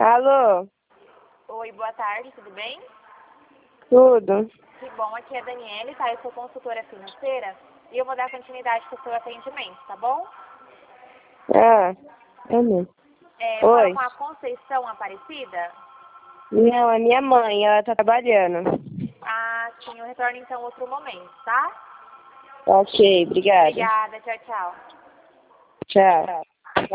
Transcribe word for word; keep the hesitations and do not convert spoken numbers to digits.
Alô? Oi, boa tarde, tudo bem? Tudo? Que bom, aqui é a Daniele, tá? Eu sou consultora financeira e eu vou dar continuidade para o seu atendimento, tá bom? Ah, é mesmo. É, eu falo Oi? com a Conceição Aparecida? Não, é minha mãe, ela tá trabalhando. Ah, sim, eu retorno então outro momento, tá? Ok, obrigada. Obrigada, tchau, tchau. Tchau.